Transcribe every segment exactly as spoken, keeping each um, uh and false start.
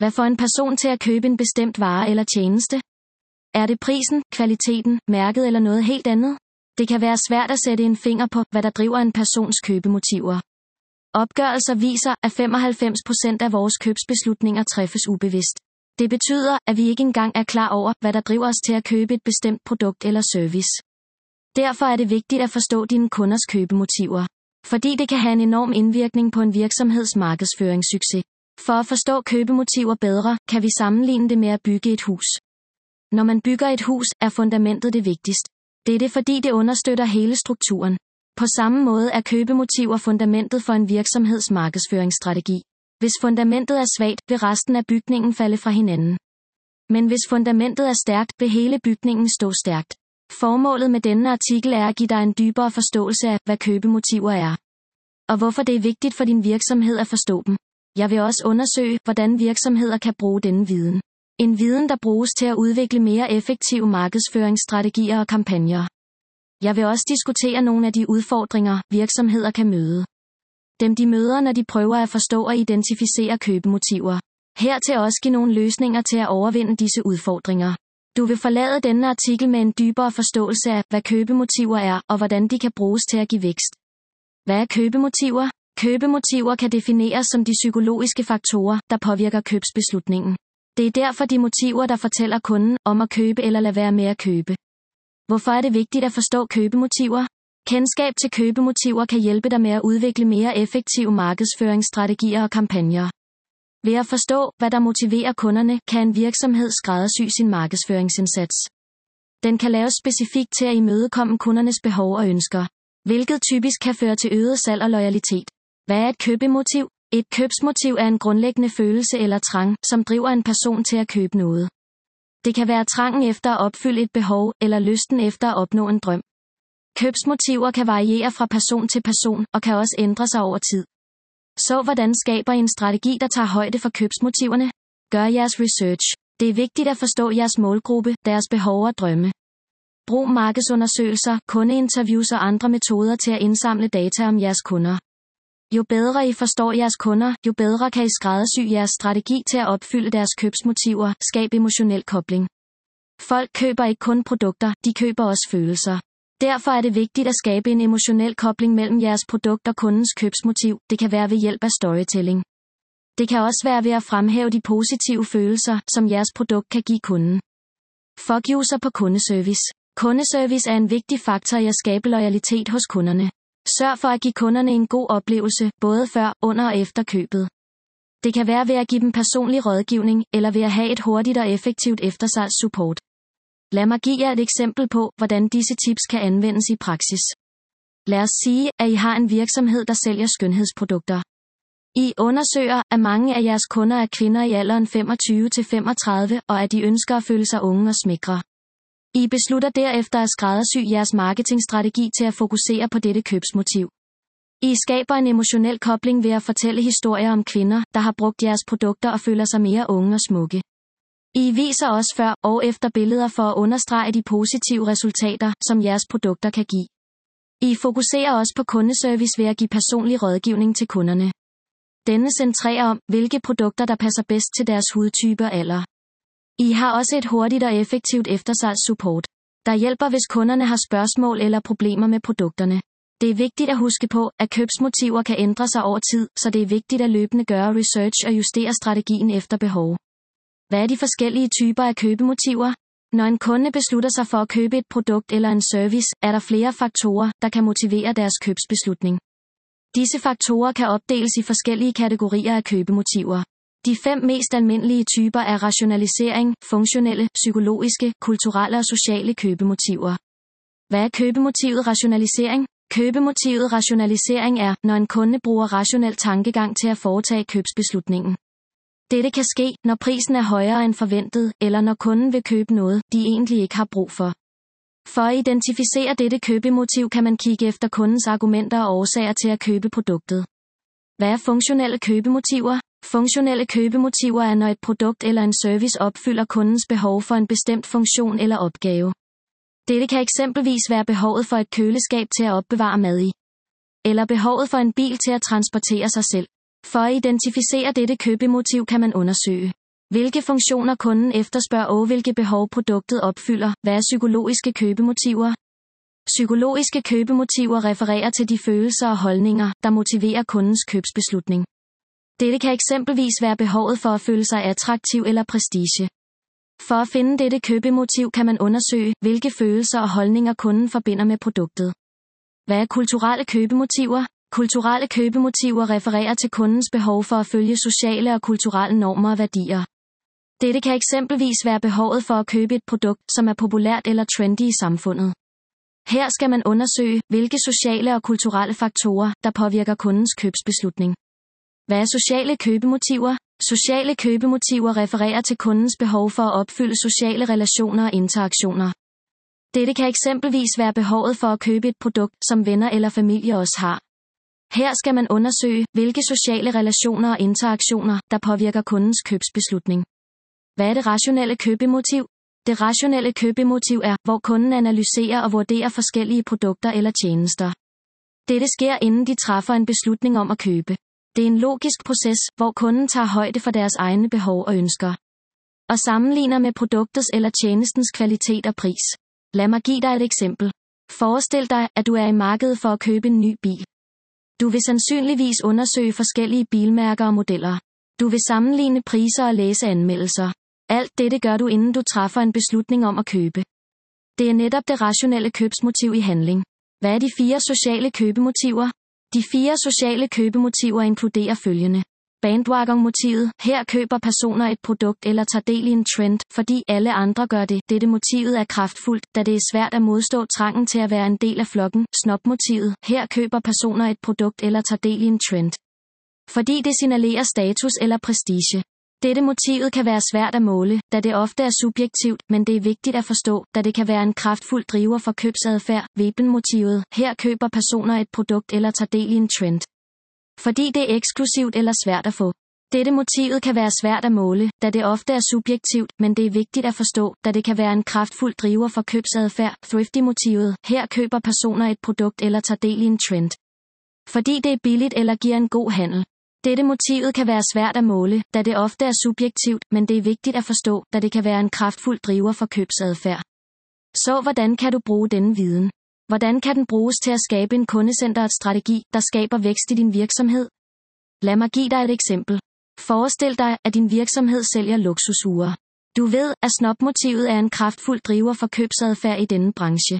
Hvad får en person til at købe en bestemt vare eller tjeneste? Er det prisen, kvaliteten, mærket eller noget helt andet? Det kan være svært at sætte en finger på, hvad der driver en persons købemotiver. Opgørelser viser, at femoghalvfems procent af vores købsbeslutninger træffes ubevidst. Det betyder, at vi ikke engang er klar over, hvad der driver os til at købe et bestemt produkt eller service. Derfor er det vigtigt at forstå dine kunders købemotiver. Fordi det kan have en enorm indvirkning på en virksomheds markedsføringssucces. For at forstå købemotiver bedre, kan vi sammenligne det med at bygge et hus. Når man bygger et hus, er fundamentet det vigtigste. Det er det, fordi det understøtter hele strukturen. På samme måde er købemotiver fundamentet for en virksomheds markedsføringsstrategi. Hvis fundamentet er svagt, vil resten af bygningen falde fra hinanden. Men hvis fundamentet er stærkt, vil hele bygningen stå stærkt. Formålet med denne artikel er at give dig en dybere forståelse af, hvad købemotiver er. Og hvorfor det er vigtigt for din virksomhed at forstå dem. Jeg vil også undersøge, hvordan virksomheder kan bruge denne viden. En viden, der bruges til at udvikle mere effektive markedsføringsstrategier og kampagner. Jeg vil også diskutere nogle af de udfordringer, virksomheder kan møde. Dem de møder, når de prøver at forstå og identificere købemotiver. Hertil også give nogle løsninger til at overvinde disse udfordringer. Du vil forlade denne artikel med en dybere forståelse af, hvad købemotiver er, og hvordan de kan bruges til at give vækst. Hvad er købemotiver? Købemotiver kan defineres som de psykologiske faktorer, der påvirker købsbeslutningen. Det er derfor de motiver, der fortæller kunden om at købe eller lade være med at købe. Hvorfor er det vigtigt at forstå købemotiver? Kendskab til købemotiver kan hjælpe dig med at udvikle mere effektive markedsføringsstrategier og kampagner. Ved at forstå, hvad der motiverer kunderne, kan en virksomhed skræddersy sin markedsføringsindsats. Den kan laves specifikt til at imødekomme kundernes behov og ønsker, hvilket typisk kan føre til øget salg og loyalitet. Hvad er et købemotiv? Et købsmotiv er en grundlæggende følelse eller trang, som driver en person til at købe noget. Det kan være trangen efter at opfylde et behov, eller lysten efter at opnå en drøm. Købsmotiver kan variere fra person til person, og kan også ændre sig over tid. Så hvordan skaber I en strategi, der tager højde for købsmotiverne? Gør jeres research. Det er vigtigt at forstå jeres målgruppe, deres behov og drømme. Brug markedsundersøgelser, kundeinterviews og andre metoder til at indsamle data om jeres kunder. Jo bedre I forstår jeres kunder, jo bedre kan I skræddersy jeres strategi til at opfylde deres købsmotiver, skab emotionel kobling. Folk køber ikke kun produkter, de køber også følelser. Derfor er det vigtigt at skabe en emotionel kobling mellem jeres produkt og kundens købsmotiv. Det kan være ved hjælp af storytelling. Det kan også være ved at fremhæve de positive følelser, som jeres produkt kan give kunden. Fokuser på kundeservice. Kundeservice er en vigtig faktor i at skabe loyalitet hos kunderne. Sørg for at give kunderne en god oplevelse, både før, under og efter købet. Det kan være ved at give dem personlig rådgivning, eller ved at have et hurtigt og effektivt eftersalgssupport. Lad mig give jer et eksempel på, hvordan disse tips kan anvendes i praksis. Lad os sige, at I har en virksomhed, der sælger skønhedsprodukter. I undersøger, at mange af jeres kunder er kvinder i alderen femogtyve til femogtredive, og at de ønsker at føle sig unge og smækre. I beslutter derefter at skræddersy jeres marketingstrategi til at fokusere på dette købsmotiv. I skaber en emotionel kobling ved at fortælle historier om kvinder, der har brugt jeres produkter og føler sig mere unge og smukke. I viser også før og efter billeder for at understrege de positive resultater, som jeres produkter kan give. I fokuserer også på kundeservice ved at give personlig rådgivning til kunderne. Denne centrerer om, hvilke produkter der passer bedst til deres hudtype og alder. I har også et hurtigt og effektivt eftersalgssupport, der hjælper, hvis kunderne har spørgsmål eller problemer med produkterne. Det er vigtigt at huske på, at købsmotiver kan ændre sig over tid, så det er vigtigt at løbende gøre research og justere strategien efter behov. Hvad er de forskellige typer af købemotiver? Når en kunde beslutter sig for at købe et produkt eller en service, er der flere faktorer, der kan motivere deres købsbeslutning. Disse faktorer kan opdeles i forskellige kategorier af købemotiver. De fem mest almindelige typer er rationalisering, funktionelle, psykologiske, kulturelle og sociale købemotiver. Hvad er købemotivet rationalisering? Købemotivet rationalisering er, når en kunde bruger rationel tankegang til at foretage købsbeslutningen. Dette kan ske, når prisen er højere end forventet, eller når kunden vil købe noget, de egentlig ikke har brug for. For at identificere dette købemotiv kan man kigge efter kundens argumenter og årsager til at købe produktet. Hvad er funktionelle købemotiver? Funktionelle købemotiver er, når et produkt eller en service opfylder kundens behov for en bestemt funktion eller opgave. Dette kan eksempelvis være behovet for et køleskab til at opbevare mad i, eller behovet for en bil til at transportere sig selv. For at identificere dette købemotiv kan man undersøge, Hvilke funktioner kunden efterspørger og hvilke behov produktet opfylder. Hvad er psykologiske købemotiver? Psykologiske købemotiver refererer til de følelser og holdninger, der motiverer kundens købsbeslutning. Dette kan eksempelvis være behovet for at føle sig attraktiv eller prestige. For at finde dette købemotiv kan man undersøge, hvilke følelser og holdninger kunden forbinder med produktet. Hvad er kulturelle købemotiver? Kulturelle købemotiver refererer til kundens behov for at følge sociale og kulturelle normer og værdier. Dette kan eksempelvis være behovet for at købe et produkt, som er populært eller trendy i samfundet. Her skal man undersøge, hvilke sociale og kulturelle faktorer, der påvirker kundens købsbeslutning. Hvad er sociale købemotiver? Sociale købemotiver refererer til kundens behov for at opfylde sociale relationer og interaktioner. Dette kan eksempelvis være behovet for at købe et produkt, som venner eller familie også har. Her skal man undersøge, hvilke sociale relationer og interaktioner, der påvirker kundens købsbeslutning. Hvad er det rationelle købemotiv? Det rationelle købemotiv er, hvor kunden analyserer og vurderer forskellige produkter eller tjenester. Dette sker inden de træffer en beslutning om at købe. Det er en logisk proces, hvor kunden tager højde for deres egne behov og ønsker. Og sammenligner med produktets eller tjenestens kvalitet og pris. Lad mig give dig et eksempel. Forestil dig, at du er i markedet for at købe en ny bil. Du vil sandsynligvis undersøge forskellige bilmærker og modeller. Du vil sammenligne priser og læse anmeldelser. Alt dette gør du, inden du træffer en beslutning om at købe. Det er netop det rationelle købsmotiv i handling. Hvad er de fire sociale købemotiver? De fire sociale købemotiver inkluderer følgende. Bandwagon-motivet. Her køber personer et produkt eller tager del i en trend, fordi alle andre gør det. Dette motivet er kraftfuldt, da det er svært at modstå trangen til at være en del af flokken. Snob-motivet. Her køber personer et produkt eller tager del i en trend, fordi det signalerer status eller prestige. Dette motivet kan være svært at måle, da det ofte er subjektivt, men det er vigtigt at forstå, da det kan være en kraftfuld driver for købsadfærd. Veben-motivet. Her køber personer et produkt eller tager del i en trend, fordi det er eksklusivt eller svært at få. Dette motivet kan være svært at måle, da det ofte er subjektivt, men det er vigtigt at forstå, da det kan være en kraftfuld driver for købsadfærd. Thrifty-motivet. Her køber personer et produkt eller tager del i en trend, fordi det er billigt eller giver en god handel. Dette motivet kan være svært at måle, da det ofte er subjektivt, men det er vigtigt at forstå, da det kan være en kraftfuld driver for købsadfærd. Så hvordan kan du bruge denne viden? Hvordan kan den bruges til at skabe en kundecentret strategi, der skaber vækst i din virksomhed? Lad mig give dig et eksempel. Forestil dig, at din virksomhed sælger luksusure. Du ved, at snobmotivet er en kraftfuld driver for købsadfærd i denne branche.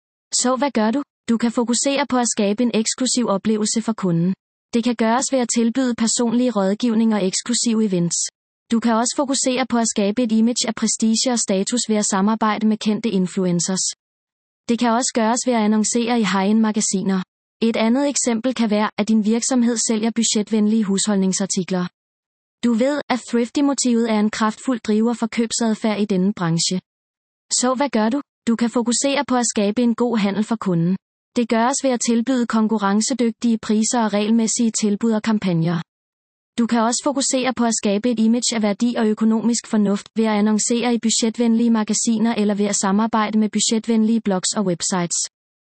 Så hvad gør du? Du kan fokusere på at skabe en eksklusiv oplevelse for kunden. Det kan gøres ved at tilbyde personlige rådgivning og eksklusive events. Du kan også fokusere på at skabe et image af prestige og status ved at samarbejde med kendte influencers. Det kan også gøres ved at annoncere i high-end magasiner. Et andet eksempel kan være, at din virksomhed sælger budgetvenlige husholdningsartikler. Du ved, at thrifty-motivet er en kraftfuld driver for købsadfærd i denne branche. Så hvad gør du? Du kan fokusere på at skabe en god handel for kunden. Det gøres ved at tilbyde konkurrencedygtige priser og regelmæssige tilbud og kampagner. Du kan også fokusere på at skabe et image af værdi og økonomisk fornuft ved at annoncere i budgetvenlige magasiner eller ved at samarbejde med budgetvenlige blogs og websites.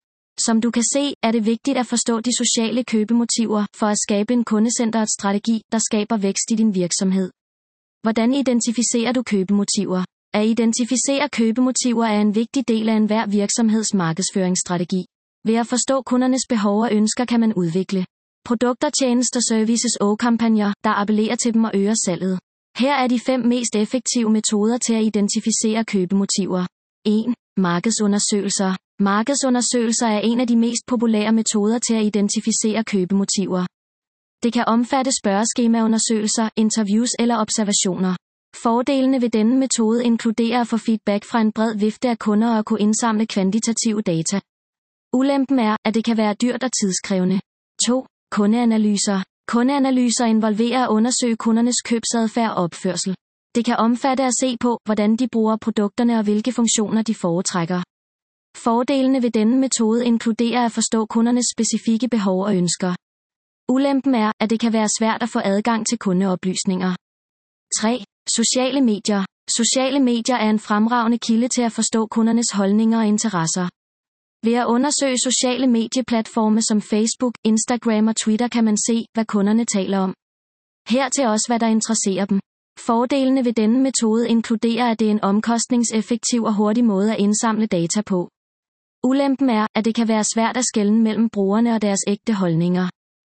Som du kan se, er det vigtigt at forstå de sociale købemotiver for at skabe en kundecentret strategi, der skaber vækst i din virksomhed. Hvordan identificerer du købemotiver? At identificere købemotiver er en vigtig del af enhver virksomheds markedsføringsstrategi. Ved at forstå kundernes behov og ønsker kan man udvikle produkter, tjenester, services og kampagner, der appellerer til dem og øger salget. Her er de fem mest effektive metoder til at identificere købemotiver. et. Markedsundersøgelser. Markedsundersøgelser er en af de mest populære metoder til at identificere købemotiver. Det kan omfatte spørgeskemaundersøgelser, interviews eller observationer. Fordelene ved denne metode inkluderer at få feedback fra en bred vifte af kunder og at kunne indsamle kvantitative data. Ulempen er, at det kan være dyrt og tidskrævende. to. Kundeanalyser. Kundeanalyser involverer at undersøge kundernes købsadfærd og opførsel. Det kan omfatte at se på, hvordan de bruger produkterne og hvilke funktioner de foretrækker. Fordelene ved denne metode inkluderer at forstå kundernes specifikke behov og ønsker. Ulempen er, at det kan være svært at få adgang til kundeoplysninger. tre. Sociale medier. Sociale medier er en fremragende kilde til at forstå kundernes holdninger og interesser. Ved at undersøge sociale medieplatforme som Facebook, Instagram og Twitter kan man se, hvad kunderne taler om. Hertil også, hvad der interesserer dem. Fordelene ved denne metode inkluderer, at det er en omkostningseffektiv og hurtig måde at indsamle data på. Ulempen er, at det kan være svært at skelne mellem brugerne og deres ægte holdninger.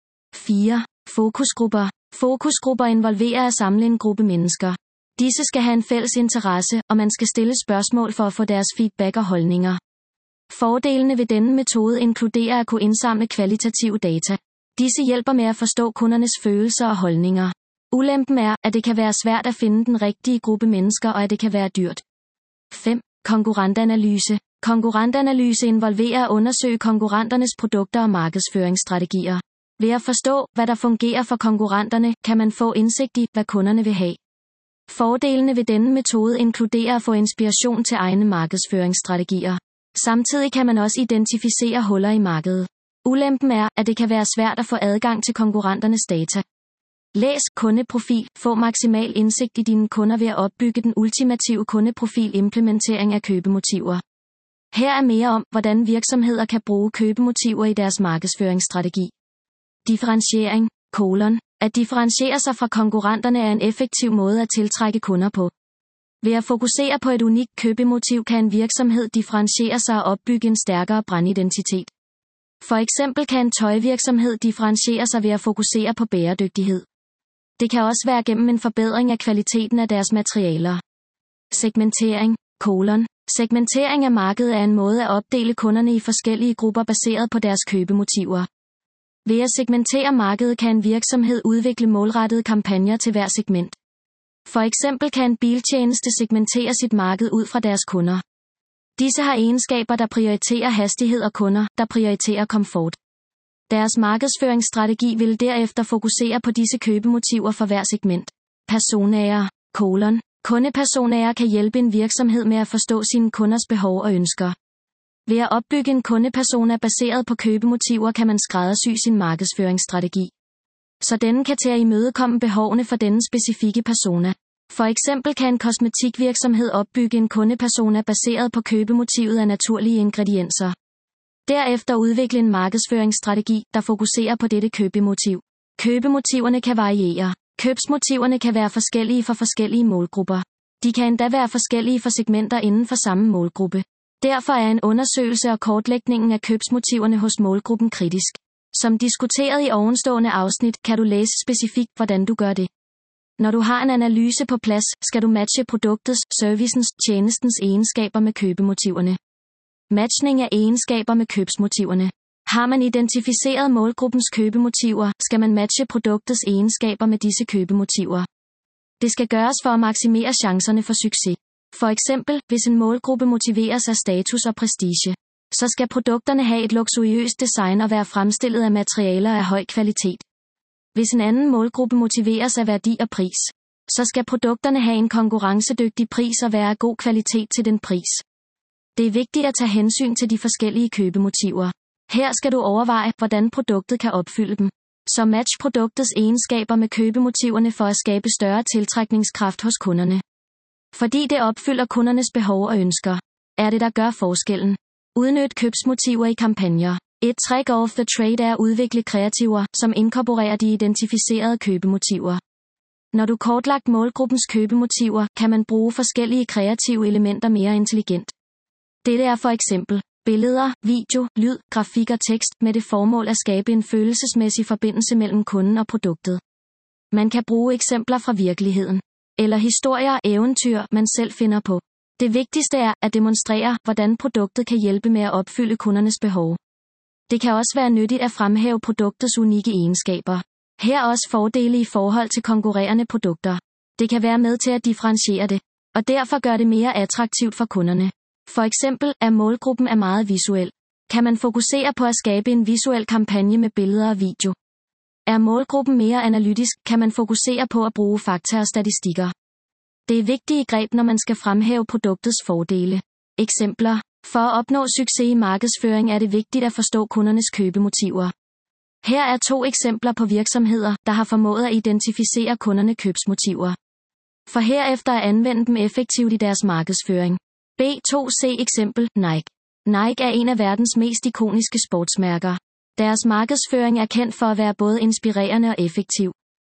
fire. Fokusgrupper. Fokusgrupper involverer at samle en gruppe mennesker. Disse skal have en fælles interesse, og man skal stille spørgsmål for at få deres feedback og holdninger. Fordelene ved denne metode inkluderer at kunne indsamle kvalitative data. Disse hjælper med at forstå kundernes følelser og holdninger. Ulempen er, at det kan være svært at finde den rigtige gruppe mennesker, og at det kan være dyrt. fem. Konkurrentanalyse. Konkurrentanalyse involverer at undersøge konkurrenternes produkter og markedsføringsstrategier. Ved at forstå, hvad der fungerer for konkurrenterne, kan man få indsigt i, hvad kunderne vil have. Fordelene ved denne metode inkluderer at få inspiration til egne markedsføringsstrategier. Samtidig kan man også identificere huller i markedet. Ulempen er, at det kan være svært at få adgang til konkurrenternes data. Læs kundeprofil. Få maksimal indsigt i dine kunder ved at opbygge den ultimative kundeprofil implementering af købemotiver. Her er mere om, hvordan virksomheder kan bruge købemotiver i deres markedsføringsstrategi. Differentiering, kolon. At differentiere sig fra konkurrenterne er en effektiv måde at tiltrække kunder på. Ved at fokusere på et unikt købemotiv kan en virksomhed differentiere sig og opbygge en stærkere brandidentitet. For eksempel kan en tøjvirksomhed differentiere sig ved at fokusere på bæredygtighed. Det kan også være gennem en forbedring af kvaliteten af deres materialer. Segmentering, kolon. Segmentering af markedet er en måde at opdele kunderne i forskellige grupper baseret på deres købemotiver. Ved at segmentere markedet kan en virksomhed udvikle målrettede kampagner til hver segment. For eksempel kan en biltjeneste segmentere sit marked ud fra deres kunder. Disse har egenskaber, der prioriterer hastighed, og kunder, der prioriterer komfort. Deres markedsføringsstrategi vil derefter fokusere på disse købemotiver for hver segment. Personaer, kolon. Kundepersonaer kan hjælpe en virksomhed med at forstå sine kunders behov og ønsker. Ved at opbygge en kundepersona baseret på købemotiver kan man skræddersy sin markedsføringsstrategi, så denne kan til at imødekomme behovene for denne specifikke persona. For eksempel kan en kosmetikvirksomhed opbygge en kundepersona baseret på købemotivet af naturlige ingredienser. Derefter udvikle en markedsføringsstrategi, der fokuserer på dette købemotiv. Købemotiverne kan variere. Købsmotiverne kan være forskellige for forskellige målgrupper. De kan endda være forskellige for segmenter inden for samme målgruppe. Derfor er en undersøgelse og kortlægningen af købsmotiverne hos målgruppen kritisk. Som diskuteret i ovenstående afsnit, kan du læse specifikt, hvordan du gør det. Når du har en analyse på plads, skal du matche produktets, servicens, tjenestens egenskaber med købemotiverne. Matchning af egenskaber med købsmotiverne. Har man identificeret målgruppens købemotiver, skal man matche produktets egenskaber med disse købemotiver. Det skal gøres for at maksimere chancerne for succes. For eksempel, hvis en målgruppe motiveres af status og prestige, så skal produkterne have et luksuriøst design og være fremstillet af materialer af høj kvalitet. Hvis en anden målgruppe motiveres af værdi og pris, så skal produkterne have en konkurrencedygtig pris og være af god kvalitet til den pris. Det er vigtigt at tage hensyn til de forskellige købemotiver. Her skal du overveje, hvordan produktet kan opfylde dem. Så match produktets egenskaber med købemotiverne for at skabe større tiltrækningskraft hos kunderne. Fordi det opfylder kundernes behov og ønsker, er det, der gør forskellen. Udnyt købsmotiver i kampagner. Et trick of the trade er at udvikle kreativer, som inkorporerer de identificerede købemotiver. Når du kortlagt målgruppens købemotiver, kan man bruge forskellige kreative elementer mere intelligent. Dette er for eksempel billeder, video, lyd, grafik og tekst med det formål at skabe en følelsesmæssig forbindelse mellem kunden og produktet. Man kan bruge eksempler fra virkeligheden, eller historier og eventyr, man selv finder på. Det vigtigste er at demonstrere, hvordan produktet kan hjælpe med at opfylde kundernes behov. Det kan også være nyttigt at fremhæve produktets unikke egenskaber. Her er også fordele i forhold til konkurrerende produkter. Det kan være med til at differentiere det, og derfor gør det mere attraktivt for kunderne. For eksempel, er målgruppen er meget visuel. Kan man fokusere på at skabe en visuel kampagne med billeder og video? Er målgruppen mere analytisk, kan man fokusere på at bruge fakta og statistikker. Det er vigtige greb, når man skal fremhæve produktets fordele. Eksempler. For at opnå succes i markedsføring er det vigtigt at forstå kundernes købemotiver. Her er to eksempler på virksomheder, der har formået at identificere kunderne købsmotiver, for herefter at anvende dem effektivt i deres markedsføring. B to C eksempel, Nike. Nike er en af verdens mest ikoniske sportsmærker. Deres markedsføring er kendt for at være både inspirerende og effektiv.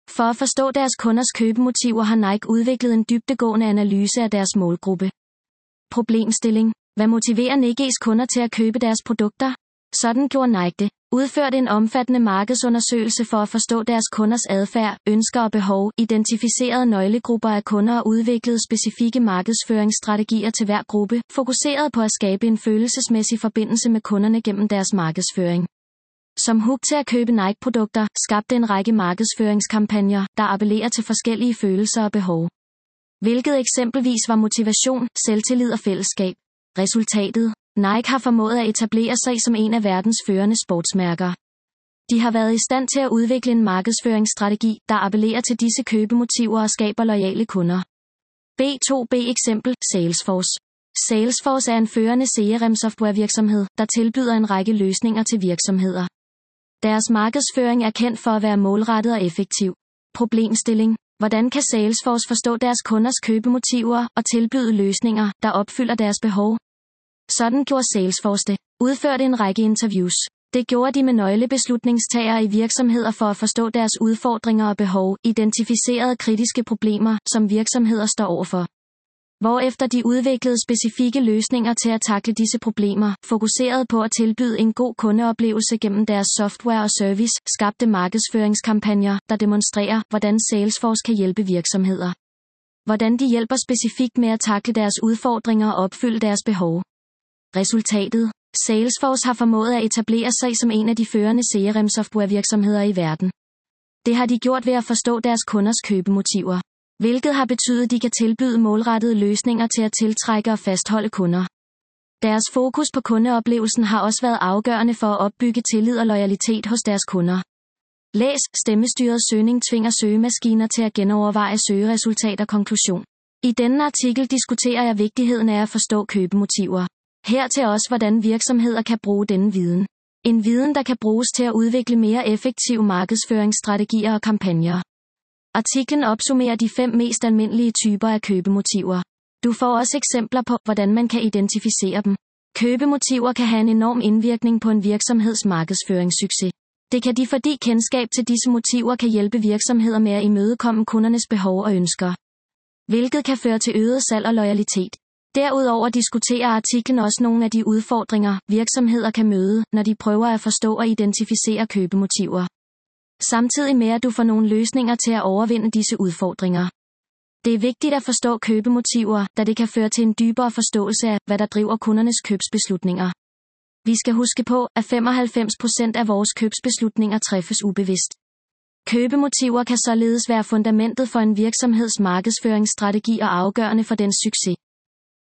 For at forstå deres kunders købemotiver har Nike udviklet en dybdegående analyse af deres målgruppe. Problemstilling. Hvad motiverer Nikes kunder til at købe deres produkter? Sådan gjorde Nike det. Udførte en omfattende markedsundersøgelse for at forstå deres kunders adfærd, ønsker og behov, identificerede nøglegrupper af kunder og udviklede specifikke markedsføringsstrategier til hver gruppe, fokuseret på at skabe en følelsesmæssig forbindelse med kunderne gennem deres markedsføring. Som hook til at købe Nike-produkter, skabte en række markedsføringskampagner, der appellerer til forskellige følelser og behov. Hvilket eksempelvis var motivation, selvtillid og fællesskab. Resultatet. Nike har formået at etablere sig som en af verdens førende sportsmærker. De har været i stand til at udvikle en markedsføringsstrategi, der appellerer til disse købemotiver og skaber loyale kunder. B to B eksempel, Salesforce. Salesforce er en førende C R M-softwarevirksomhed, der tilbyder en række løsninger til virksomheder. Deres markedsføring er kendt for at være målrettet og effektiv. Problemstilling. Hvordan kan Salesforce forstå deres kunders købemotiver og tilbyde løsninger, der opfylder deres behov? Sådan gjorde Salesforce det. Udførte en række interviews. Det gjorde de med nøglebeslutningstagere i virksomheder for at forstå deres udfordringer og behov, identificerede kritiske problemer, som virksomheder står overfor. Hvorefter de udviklede specifikke løsninger til at takle disse problemer, fokuserede på at tilbyde en god kundeoplevelse gennem deres software og service, skabte markedsføringskampagner, der demonstrerer, hvordan Salesforce kan hjælpe virksomheder. Hvordan de hjælper specifikt med at takle deres udfordringer og opfylde deres behov. Resultatet. Salesforce har formået at etablere sig som en af de førende C R M-softwarevirksomheder i verden. Det har de gjort ved at forstå deres kunders købemotiver, hvilket har betydet, at de kan tilbyde målrettede løsninger til at tiltrække og fastholde kunder. Deres fokus på kundeoplevelsen har også været afgørende for at opbygge tillid og loyalitet hos deres kunder. Læs, stemmestyret søgning tvinger søgemaskiner til at genoverveje søgeresultater. Konklusion. I denne artikel diskuterer jeg vigtigheden af at forstå købemotiver. Hertil også, hvordan virksomheder kan bruge denne viden. En viden, der kan bruges til at udvikle mere effektive markedsføringsstrategier og kampagner. Artiklen opsummerer de fem mest almindelige typer af købemotiver. Du får også eksempler på, hvordan man kan identificere dem. Købemotiver kan have en enorm indvirkning på en virksomheds markedsføringssucces. Det kan de, fordi kendskab til disse motiver kan hjælpe virksomheder med at imødekomme kundernes behov og ønsker, hvilket kan føre til øget salg og loyalitet. Derudover diskuterer artiklen også nogle af de udfordringer, virksomheder kan møde, når de prøver at forstå og identificere købemotiver. Samtidig med at du får nogle løsninger til at overvinde disse udfordringer. Det er vigtigt at forstå købemotiver, da det kan føre til en dybere forståelse af, hvad der driver kundernes købsbeslutninger. Vi skal huske på, at femoghalvfems procent af vores købsbeslutninger træffes ubevidst. Købemotiver kan således være fundamentet for en virksomheds markedsføringsstrategi og afgørende for dens succes.